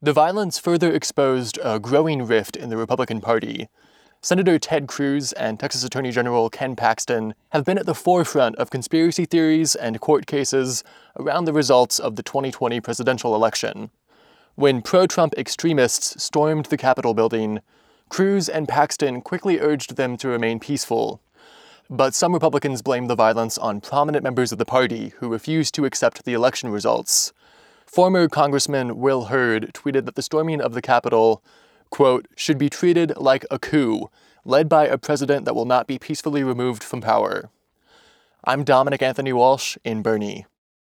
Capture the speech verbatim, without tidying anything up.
The violence further exposed a growing rift in the Republican Party. Senator Ted Cruz and Texas Attorney General Ken Paxton have been at the forefront of conspiracy theories and court cases around the results of the twenty twenty presidential election. When pro-Trump extremists stormed the Capitol building, Cruz and Paxton quickly urged them to remain peaceful. But some Republicans blame the violence on prominent members of the party who refused to accept the election results. Former Congressman Will Hurd tweeted that the storming of the Capitol, quote, should be treated like a coup, led by a president that will not be peacefully removed from power. I'm Dominic Anthony Walsh in Boerne.